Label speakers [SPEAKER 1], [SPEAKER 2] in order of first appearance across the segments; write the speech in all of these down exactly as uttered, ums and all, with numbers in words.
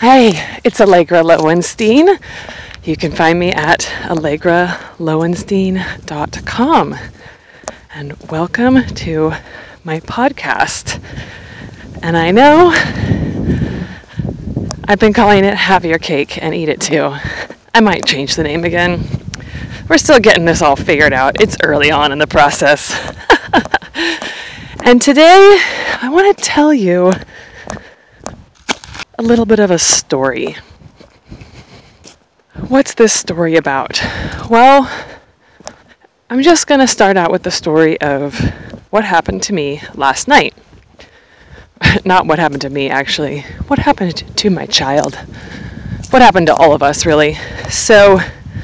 [SPEAKER 1] Hey, it's Allegra Lowenstein. You can find me at allegra lowenstein dot com. And welcome to my podcast. And I know I've been calling it Have Your Cake and Eat It Too. I might change the name again. We're still getting this all figured out. It's early on in the process. And today I want to tell you a little bit of a story. What's this story about? Well, I'm just going to start out with the story of what happened to me last night. Not what happened to me, actually. What happened to my child? What happened to all of us, really? So,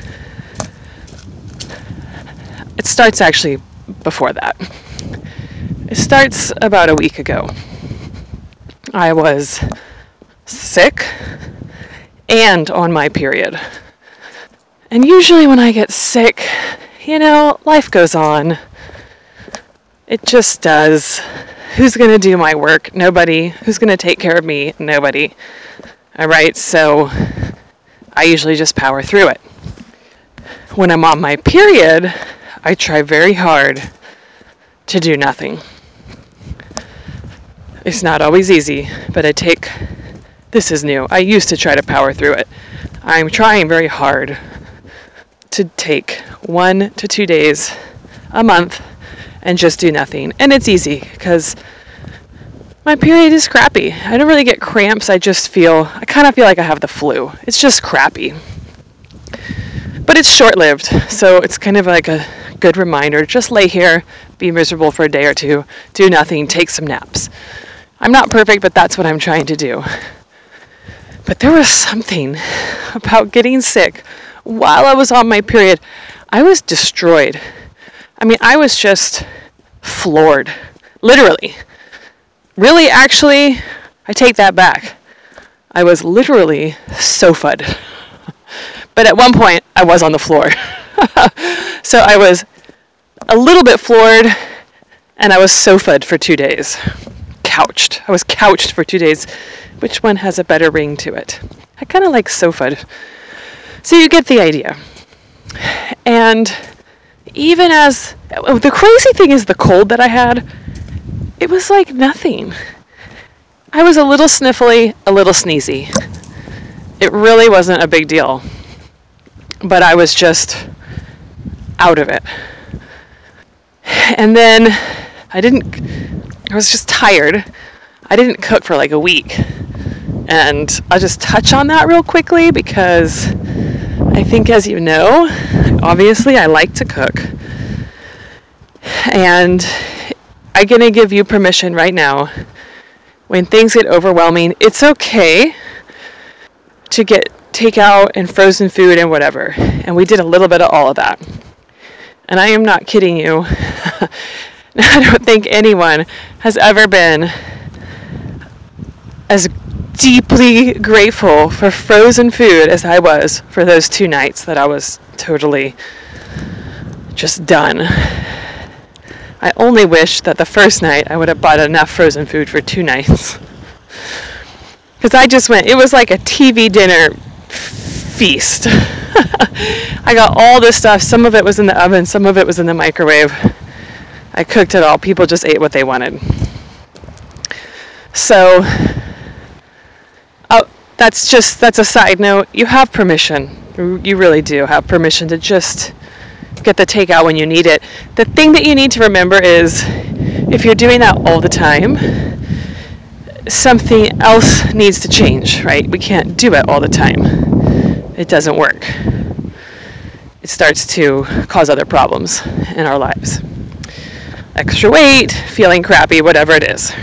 [SPEAKER 1] it starts actually before that. It starts about a week ago. I was sick and on my period. And usually when I get sick, you know, life goes on. It just does. Who's going to do my work? Nobody. Who's going to take care of me? Nobody. All right, so I usually just power through it. When I'm on my period, I try very hard to do nothing. It's not always easy, but I take, this is new. I used to try to power through it. I'm trying very hard to take one to two days a month and just do nothing. And it's easy because my period is crappy. I don't really get cramps. I just feel, I kind of feel like I have the flu. It's just crappy. But it's short-lived, so it's kind of like a good reminder. Just lay here, be miserable for a day or two, do nothing, take some naps. I'm not perfect, but that's what I'm trying to do. But there was something about getting sick while I was on my period. I was destroyed. I mean, I was just floored, literally. Really, actually, I take that back. I was literally sofaed. But at one point, I was on the floor. So I was a little bit floored, and I was sofaed for two days. Couched. I was couched for two days. Which one has a better ring to it? I kind of like sofaed. So you get the idea. And even as, the crazy thing is the cold that I had, it was like nothing. I was a little sniffly, a little sneezy. It really wasn't a big deal. But I was just out of it. And then I didn't, I was just tired. I didn't cook for like a week. And I'll just touch on that real quickly because I think, as you know, obviously I like to cook. And I'm going to give you permission right now. When things get overwhelming, it's okay to get takeout and frozen food and whatever. And we did a little bit of all of that. And I am not kidding you. I don't think anyone has ever been as deeply grateful for frozen food as I was for those two nights that I was totally just done. I only wish that the first night I would have bought enough frozen food for two nights. Because I just went, it was like a T V dinner feast. I got all this stuff. Some of it was in the oven, some of it was in the microwave. I cooked it all. People just ate what they wanted. So, oh, that's just, that's a side note. You have permission. You really do have permission to just get the takeout when you need it. The thing that you need to remember is, if you're doing that all the time, something else needs to change, right? We can't do it all the time. It doesn't work. It starts to cause other problems in our lives. Extra weight, feeling crappy, whatever it is.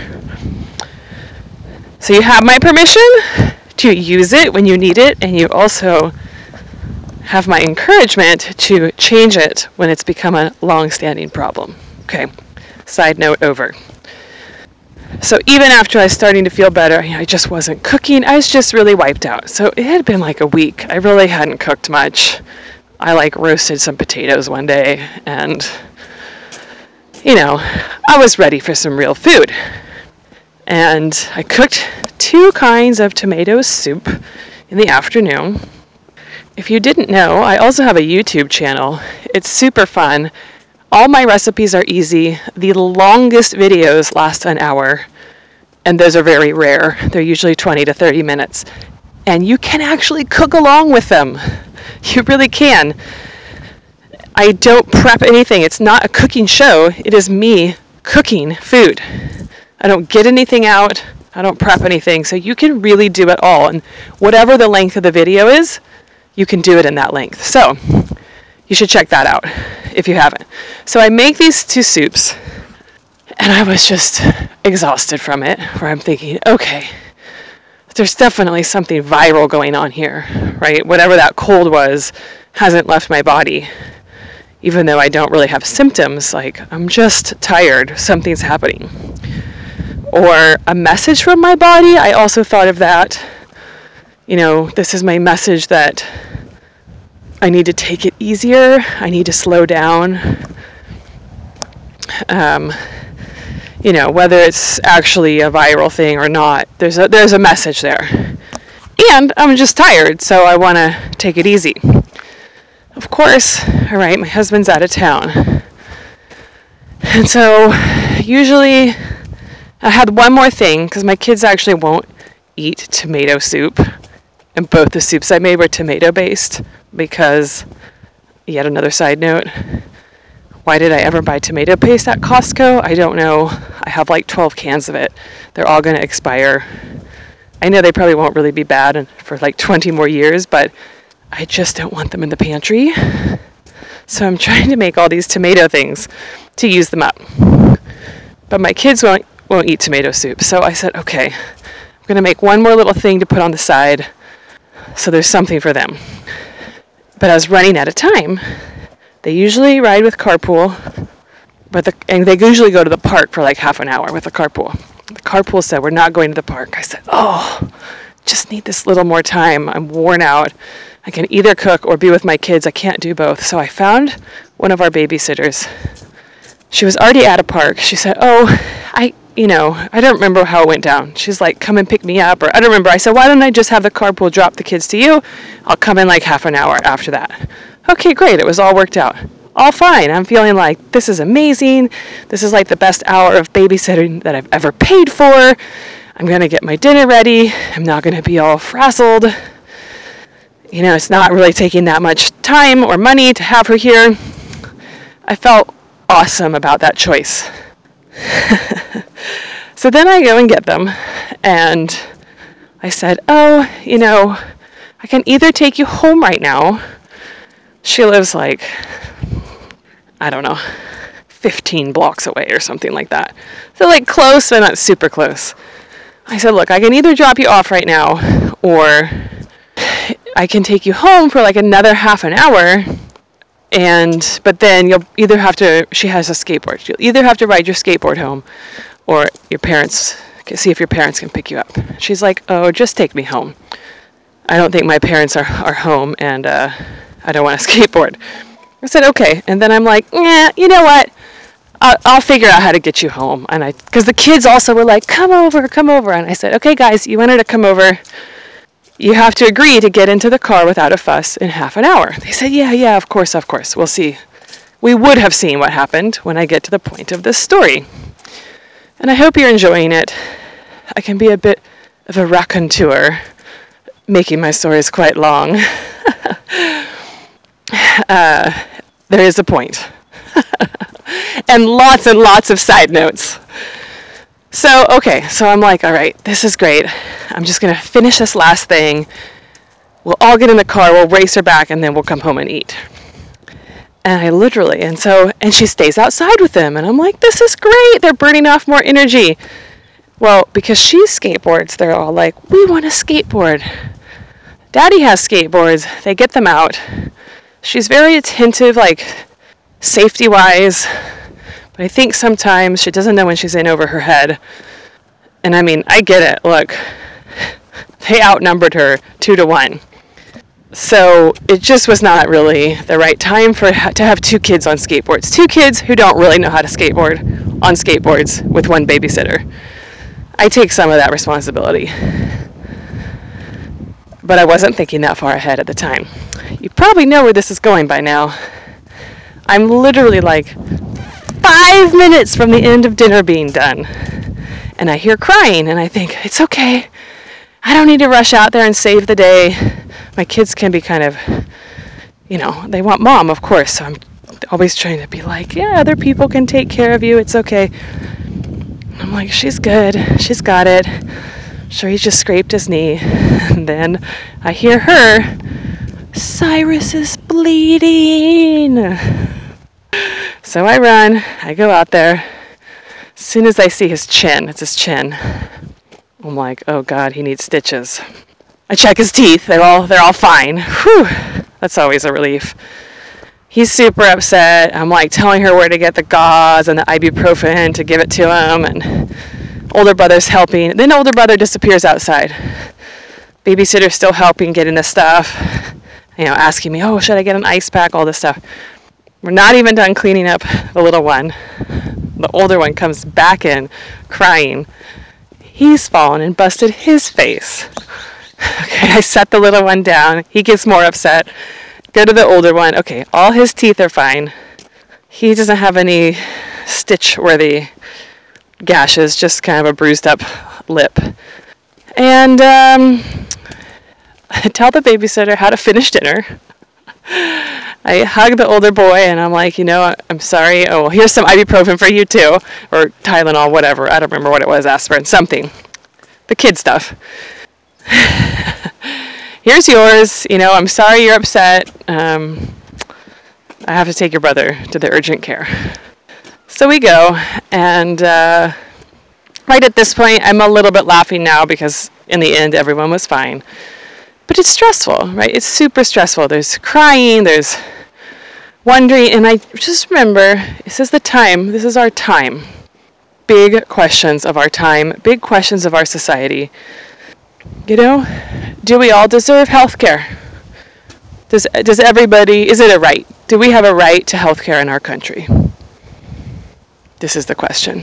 [SPEAKER 1] So you have my permission to use it when you need it, and you also have my encouragement to change it when it's become a long-standing problem. Okay, side note over. So even after I was starting to feel better, I just wasn't cooking. I was just really wiped out. So it had been like a week. I really hadn't cooked much. I like roasted some potatoes one day, and, you know, I was ready for some real food. And I cooked two kinds of tomato soup in the afternoon. If you didn't know, I also have a YouTube channel. It's super fun. All my recipes are easy. The longest videos last an hour, and those are very rare. They're usually twenty to thirty minutes. And you can actually cook along with them. You really can. I don't prep anything. It's not a cooking show. It is me cooking food. I don't get anything out. I don't prep anything. So you can really do it all. And whatever the length of the video is, you can do it in that length. So you should check that out if you haven't. So I make these two soups, and I was just exhausted from it, where I'm thinking, okay, there's definitely something viral going on here, right? Whatever that cold was hasn't left my body. Even though I don't really have symptoms, like I'm just tired, something's happening. Or a message from my body, I also thought of that. You know, this is my message that I need to take it easier, I need to slow down. Um, you know, whether it's actually a viral thing or not, there's a, there's a message there. And I'm just tired, so I want to take it easy. Of course, all right, my husband's out of town. And so usually I had one more thing, because my kids actually won't eat tomato soup. And both the soups I made were tomato-based, because, yet another side note, why did I ever buy tomato paste at Costco? I don't know. I have like twelve cans of it. They're all going to expire. I know they probably won't really be bad for like twenty more years, but I just don't want them in the pantry. So I'm trying to make all these tomato things to use them up. But my kids won't won't eat tomato soup. So I said, okay, I'm going to make one more little thing to put on the side so there's something for them. But I was running out of time. They usually ride with carpool, but the, and they usually go to the park for like half an hour with the carpool. The carpool said, we're not going to the park. I said, oh, just need this little more time. I'm worn out. I can either cook or be with my kids. I can't do both. So I found one of our babysitters. She was already at a park. She said, oh, I, you know, I don't remember how it went down. She's like, come and pick me up. Or I don't remember. I said, why don't I just have the carpool drop the kids to you? I'll come in like half an hour after that. Okay, great. It was all worked out. All fine. I'm feeling like this is amazing. This is like the best hour of babysitting that I've ever paid for. I'm going to get my dinner ready. I'm not going to be all frazzled. You know, it's not really taking that much time or money to have her here. I felt awesome about that choice. So then I go and get them, and I said, oh, you know, I can either take you home right now. She lives like, I don't know, fifteen blocks away or something like that. So like close, but not super close. I said, look, I can either drop you off right now, or I can take you home for like another half an hour. And, but then you'll either have to, she has a skateboard. You'll either have to ride your skateboard home, or your parents, see if your parents can pick you up. She's like, oh, just take me home. I don't think my parents are, are home, and uh, I don't want to skateboard. I said, okay. And then I'm like, yeah, you know what? I'll, I'll figure out how to get you home. And I, because the kids also were like, come over, come over. And I said, okay, guys, you wanted to come over. You have to agree to get into the car without a fuss in half an hour. They said, yeah, yeah, of course, of course. We'll see. We would have seen what happened when I get to the point of this story. And I hope you're enjoying it. I can be a bit of a raconteur, making my stories quite long. uh, there is a point. And lots and lots of side notes. So, okay, so I'm like, all right, this is great. I'm just going to finish this last thing. We'll all get in the car, we'll race her back, and then we'll come home and eat. And I literally, and so, and she stays outside with them. And I'm like, this is great. They're burning off more energy. Well, because she skateboards, they're all like, we want a skateboard. Daddy has skateboards. They get them out. She's very attentive, like, safety-wise. But I think sometimes she doesn't know when she's in over her head. And I mean, I get it. Look, they outnumbered her two to one. So it just was not really the right time for to have two kids on skateboards. Two kids who don't really know how to skateboard on skateboards with one babysitter. I take some of that responsibility. But I wasn't thinking that far ahead at the time. You probably know where this is going by now. I'm literally like five minutes from the end of dinner being done. And I hear crying, and I think, it's okay. I don't need to rush out there and save the day. My kids can be kind of, you know, they want mom, of course. So I'm always trying to be like, yeah, other people can take care of you. It's okay. I'm like, she's good. She's got it. I'm sure he's just scraped his knee. And then I hear her, Cyrus is bleeding. So I run. I go out there. As soon as I see his chin, it's his chin, I'm like, oh God, he needs stitches. I check his teeth. They're all they're all fine. Whew. That's always a relief. He's super upset. I'm like telling her where to get the gauze and the ibuprofen to give it to him, and older brother's helping. Then older brother disappears outside. Babysitter's still helping getting the stuff, you know, asking me, oh, should I get an ice pack, all this stuff. We're not even done cleaning up the little one. The older one comes back in crying. He's fallen and busted his face. Okay, I set the little one down. He gets more upset. Go to the older one. Okay, all his teeth are fine. He doesn't have any stitch-worthy gashes, just kind of a bruised up lip. And um, I tell the babysitter how to finish dinner. I hug the older boy, and I'm like, you know, I'm sorry. Oh, well, here's some ibuprofen for you too, or Tylenol, whatever. I don't remember what it was, aspirin, something. The kid stuff. Here's yours. You know, I'm sorry you're upset. Um, I have to take your brother to the urgent care. So we go, and uh, right at this point, I'm a little bit laughing now because in the end, everyone was fine. But it's stressful, right? It's super stressful. There's crying, there's wondering, and I just remember, this is the time, this is our time. Big questions of our time, big questions of our society. You know, do we all deserve health care? Does, does everybody, is it a right? Do we have a right to health care in our country? This is the question.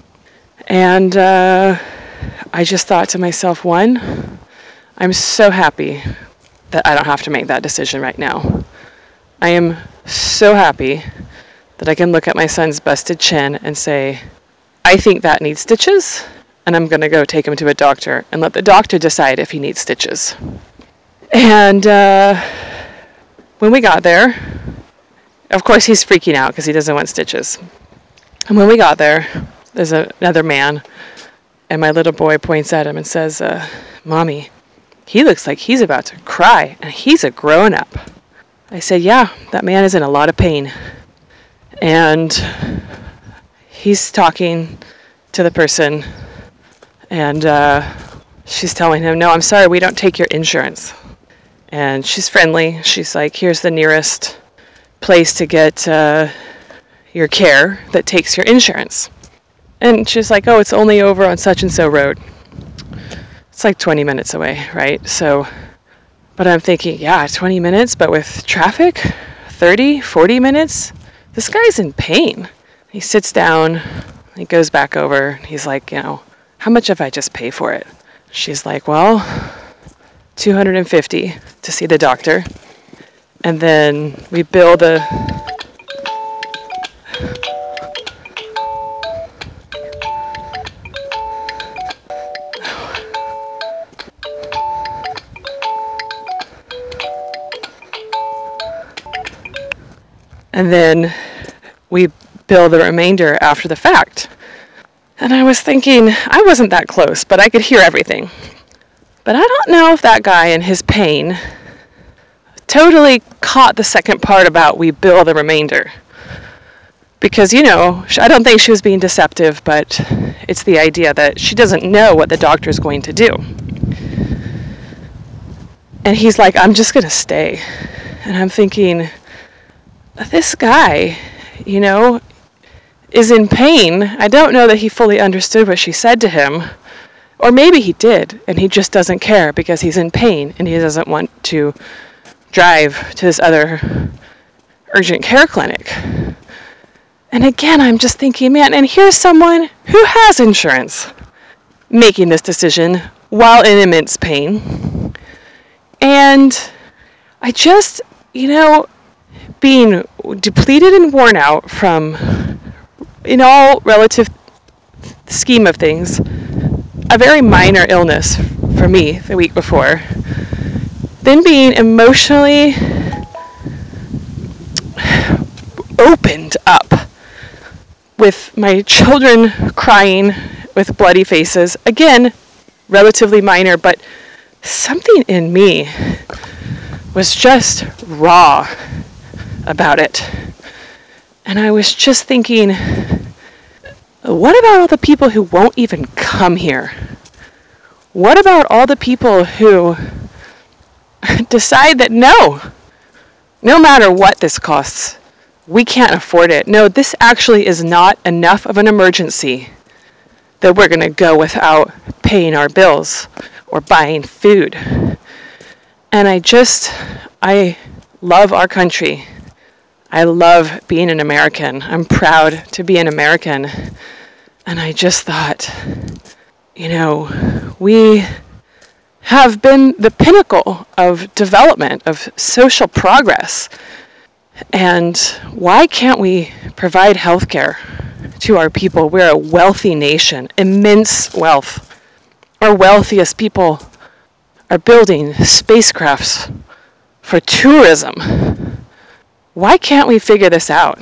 [SPEAKER 1] And uh, I just thought to myself, one, I'm so happy that I don't have to make that decision right now. I am so happy that I can look at my son's busted chin and say, I think that needs stitches, and I'm going to go take him to a doctor and let the doctor decide if he needs stitches. And uh, when we got there, of course he's freaking out because he doesn't want stitches. And when we got there, there's a, another man, and my little boy points at him and says, uh, Mommy, he looks like he's about to cry, and he's a grown-up. I said, yeah, that man is in a lot of pain. And he's talking to the person, and uh, she's telling him, no, I'm sorry, we don't take your insurance. And she's friendly. She's like, here's the nearest place to get uh, your care that takes your insurance. And she's like, oh, it's only over on such and so road. It's like twenty minutes away, right? So, but I'm thinking, yeah, twenty minutes, but with traffic, thirty, forty minutes, this guy's in pain. He sits down, he goes back over, he's like, you know, how much if I just pay for it? She's like, well, two hundred fifty to see the doctor. And then we bill the, and then we bill the remainder after the fact. And I was thinking, I wasn't that close, but I could hear everything. But I don't know if that guy in his pain totally caught the second part about we bill the remainder. Because, you know, I don't think she was being deceptive, but it's the idea that she doesn't know what the doctor's going to do. And he's like, I'm just going to stay. And I'm thinking, this guy, you know, is in pain. I don't know that he fully understood what she said to him. Or maybe he did, and he just doesn't care because he's in pain and he doesn't want to drive to this other urgent care clinic. And again, I'm just thinking, man, and here's someone who has insurance. making this decision while in immense pain. And I just, you know, being depleted and worn out from, in all relative scheme of things, a very minor illness for me the week before, then being emotionally opened up with my children crying with bloody faces, again, relatively minor, but something in me was just raw about it. And I was just thinking, what about all the people who won't even come here? What about all the people who decide that no, no matter what this costs, we can't afford it. No, this actually is not enough of an emergency that we're going to go without paying our bills or buying food. And I just, I love our country. I love being an American. I'm proud to be an American. And I just thought, you know, we have been the pinnacle of development, of social progress. And why can't we provide health care to our people? We're a wealthy nation, immense wealth. Our wealthiest people are building spacecrafts for tourism. Why can't we figure this out?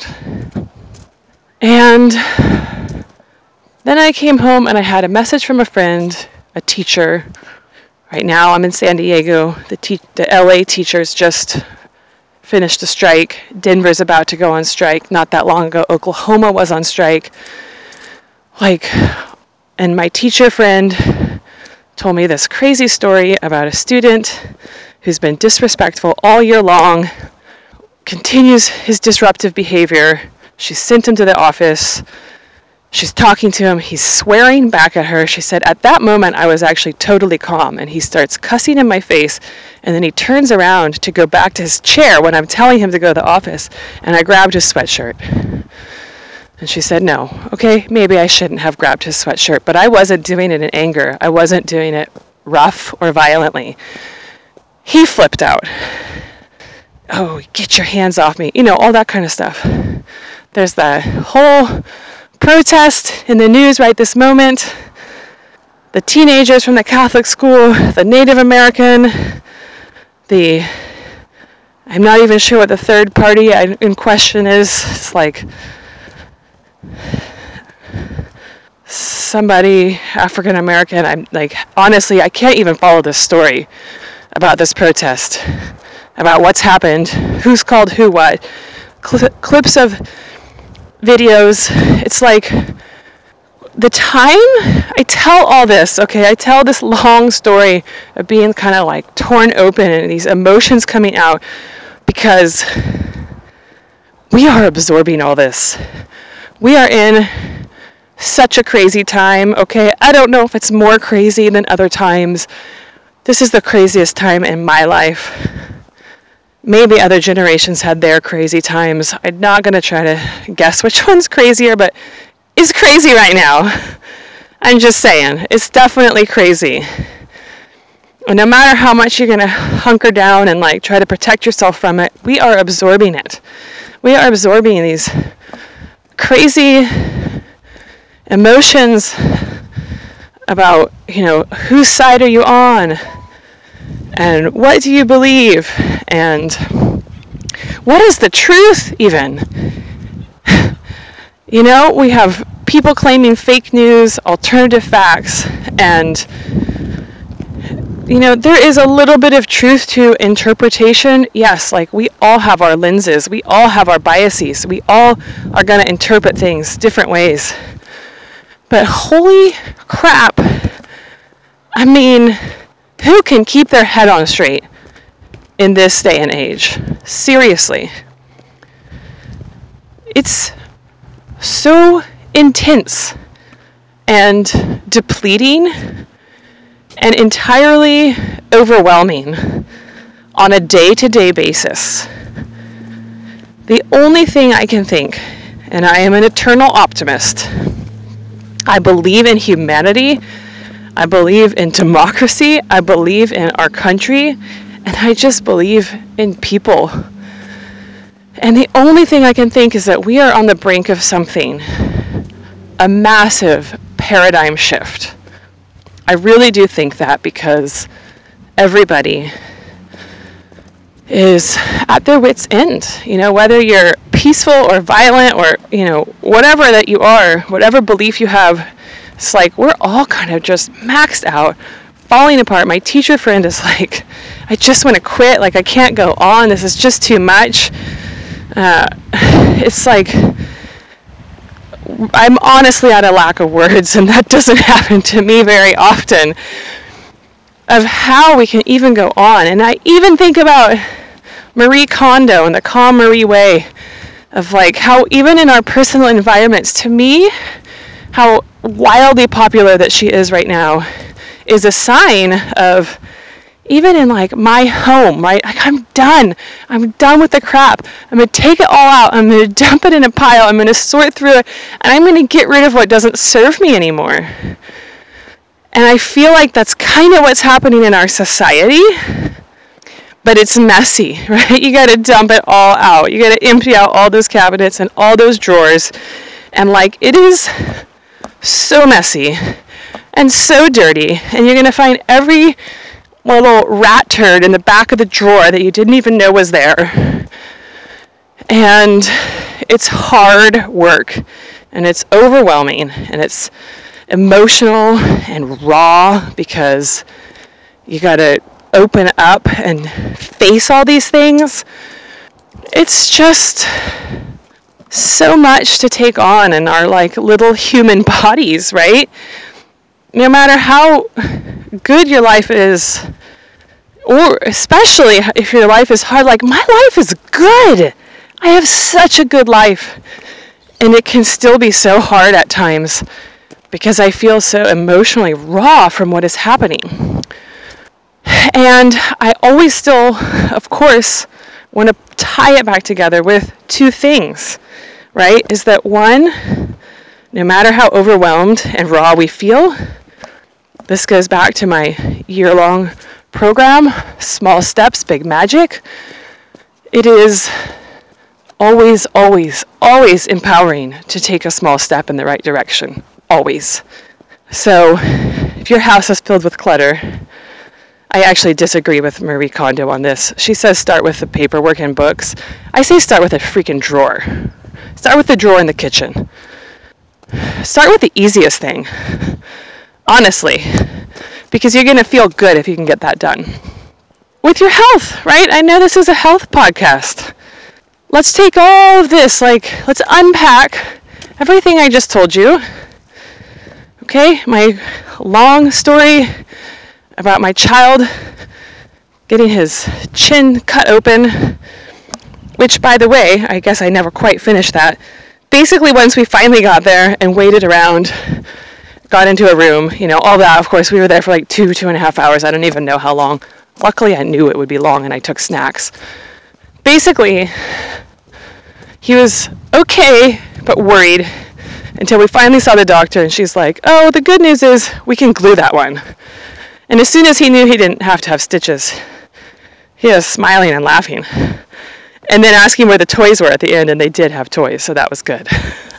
[SPEAKER 1] And then I came home and I had a message from a friend, a teacher. Right now I'm in San Diego. The, te- the L A teachers just finished a strike. Denver's about to go on strike. Not that long ago, Oklahoma was on strike. Like, and my teacher friend told me this crazy story about a student who's been disrespectful all year long, continues his disruptive behavior. She sent him to the office. She's talking to him. He's swearing back at her. She said, at that moment, I was actually totally calm. And he starts cussing in my face. And then he turns around to go back to his chair when I'm telling him to go to the office. And I grabbed his sweatshirt. And she said, no, okay, maybe I shouldn't have grabbed his sweatshirt. But I wasn't doing it in anger. I wasn't doing it rough or violently. He flipped out. Oh, get your hands off me. You know, all that kind of stuff. There's the whole protest in the news right this moment. The teenagers from the Catholic school, the Native American, the, I'm not even sure what the third party in question is. It's like somebody African American. I'm like, honestly, I can't even follow this story about this protest, about what's happened, who's called who what, Cl- clips of videos. It's like the time I tell all this, okay, I tell this long story of being kind of like torn open and these emotions coming out because we are absorbing all this. We are in such a crazy time, okay? I don't know if it's more crazy than other times. This is the craziest time in my life. Maybe other generations had their crazy times. I'm not going to try to guess which one's crazier, but it's crazy right now. I'm just saying, it's definitely crazy. And no matter how much you're going to hunker down and like try to protect yourself from it, we are absorbing it. We are absorbing these crazy emotions about, you know, whose side are you on? And what do you believe? And what is the truth even? You know, we have people claiming fake news, alternative facts, and, you know, there is a little bit of truth to interpretation. Yes, like we all have our lenses. We all have our biases. We all are going to interpret things different ways. But holy crap, I mean, who can keep their head on straight in this day and age? Seriously. It's so intense and depleting and entirely overwhelming on a day-to-day basis. The only thing I can think, and I am an eternal optimist, I believe in humanity, I believe in democracy. I believe in our country. And I just believe in people. And the only thing I can think is that we are on the brink of something, a massive paradigm shift. I really do think that, because everybody is at their wits' end. You know, whether you're peaceful or violent or, you know, whatever that you are, whatever belief you have, it's like we're all kind of just maxed out, falling apart. My teacher friend is like, I just want to quit. Like, I can't go on. This is just too much. Uh, it's like, I'm honestly at a lack of words, and that doesn't happen to me very often, of how we can even go on. And I even think about Marie Kondo and the Calm Marie Way, of like how even in our personal environments, to me, how wildly popular that she is right now is a sign of, even in like my home, right? Like, I'm done. I'm done with the crap. I'm going to take it all out. I'm going to dump it in a pile. I'm going to sort through it. And I'm going to get rid of what doesn't serve me anymore. And I feel like that's kind of what's happening in our society. But it's messy, right? You got to dump it all out. You got to empty out all those cabinets and all those drawers. And like, it is so messy and so dirty. And you're going to find every little rat turd in the back of the drawer that you didn't even know was there. And it's hard work, and it's overwhelming, and it's emotional and raw, because you gotta open up and face all these things. It's just so much to take on in our like little human bodies, right? No matter how good your life is, or especially if your life is hard, like my life is good. I have such a good life. And it can still be so hard at times, because I feel so emotionally raw from what is happening. And I always still, of course, want to tie it back together with two things, right? Is that one, no matter how overwhelmed and raw we feel, this goes back to my year-long program, Small Steps, Big Magic. It is always, always, always empowering to take a small step in the right direction. Always. So if your house is filled with clutter, I actually disagree with Marie Kondo on this. She says start with the paperwork and books. I say start with a freaking drawer. Start with the drawer in the kitchen. Start with the easiest thing. Honestly. Because you're going to feel good if you can get that done. With your health, right? I know this is a health podcast. Let's take all of this, like, let's unpack everything I just told you. Okay? My long story about my child getting his chin cut open, which, by the way, I guess I never quite finished that. Basically, once we finally got there and waited around, got into a room, you know, all that, of course, we were there for like two, two and a half hours. I don't even know how long. Luckily, I knew it would be long, and I took snacks. Basically, he was okay, but worried, until we finally saw the doctor, and she's like, oh, the good news is we can glue that one. And as soon as he knew he didn't have to have stitches, he was smiling and laughing. And then asking where the toys were at the end, and they did have toys, so that was good.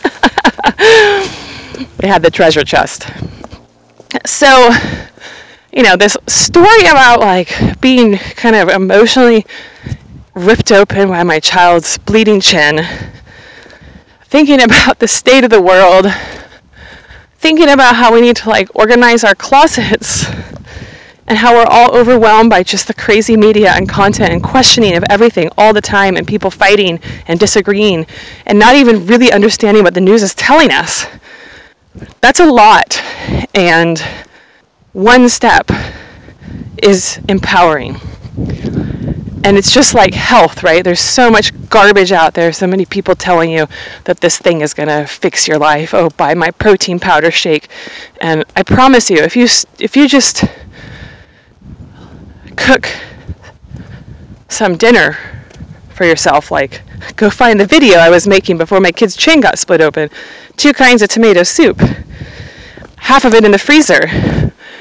[SPEAKER 1] They had the treasure chest. So, you know, this story about like being kind of emotionally ripped open by my child's bleeding chin, thinking about the state of the world, thinking about how we need to like organize our closets, and how we're all overwhelmed by just the crazy media and content and questioning of everything all the time, and people fighting and disagreeing and not even really understanding what the news is telling us. That's a lot. And one step is empowering. And it's just like health, right? There's so much garbage out there, so many people telling you that this thing is going to fix your life. Oh, buy my protein powder shake. And I promise you, if you if you just cook some dinner for yourself, like go find the video I was making before my kid's chin got split open. Two kinds of tomato soup. Half of it in the freezer.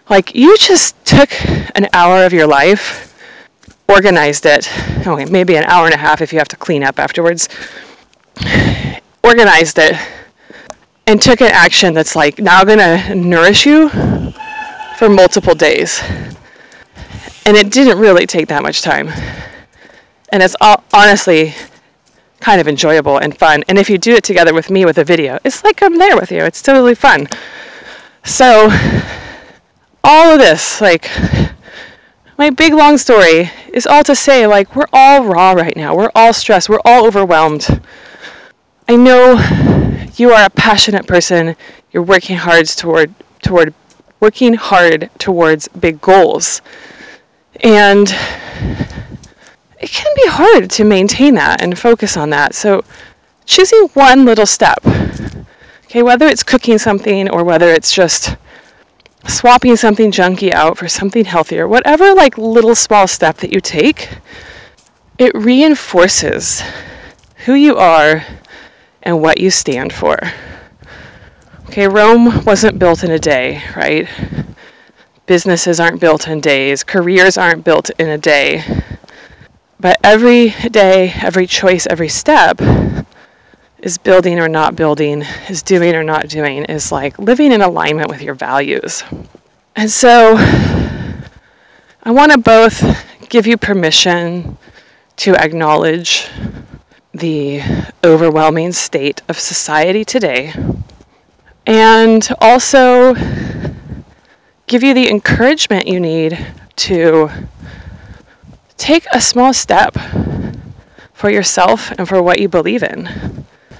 [SPEAKER 1] Like, you just took an hour of your life, organized it, okay, maybe an hour and a half if you have to clean up afterwards, organized it, and took an action that's like now going to nourish you for multiple days. And it didn't really take that much time. And it's all, honestly kind of enjoyable and fun. And if you do it together with me with a video, it's like I'm there with you. It's totally fun. So all of this, like, my big long story is all to say, like, we're all raw right now. We're all stressed. We're all overwhelmed. I know you are a passionate person. You're working hard toward toward working hard towards big goals. And it can be hard to maintain that and focus on that. So choosing one little step, okay, whether it's cooking something or whether it's just swapping something junky out for something healthier, whatever like little small step that you take, it reinforces who you are and what you stand for. Okay, Rome wasn't built in a day, right? Businesses aren't built in days. Careers aren't built in a day. But every day, every choice, every step is building or not building, is doing or not doing, is like living in alignment with your values. And so I want to both give you permission to acknowledge the overwhelming state of society today, and also give you the encouragement you need to take a small step for yourself and for what you believe in.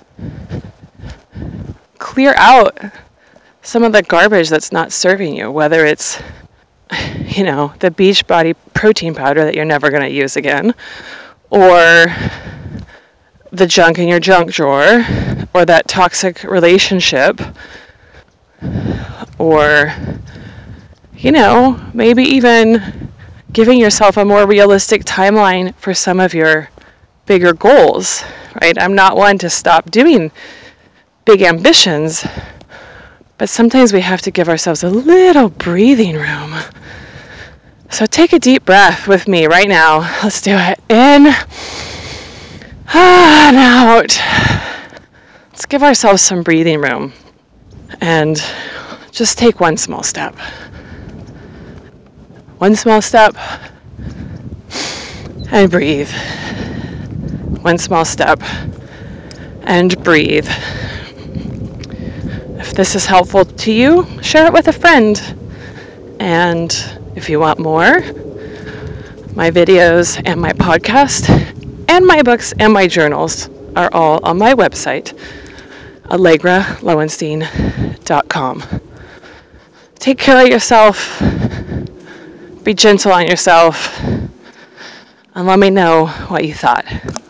[SPEAKER 1] Clear out some of the garbage that's not serving you, whether it's, you know, the Beachbody protein powder that you're never going to use again, or the junk in your junk drawer, or that toxic relationship, or, you know, maybe even giving yourself a more realistic timeline for some of your bigger goals, right? I'm not one to stop doing big ambitions, but sometimes we have to give ourselves a little breathing room. So take a deep breath with me right now. Let's do it. In and out. Let's give ourselves some breathing room and just take one small step. One small step and breathe. One small step and breathe. If this is helpful to you, share it with a friend. And if you want more, my videos and my podcast and my books and my journals are all on my website, allegra lowenstein dot com. Take care of yourself, be gentle on yourself, and let me know what you thought.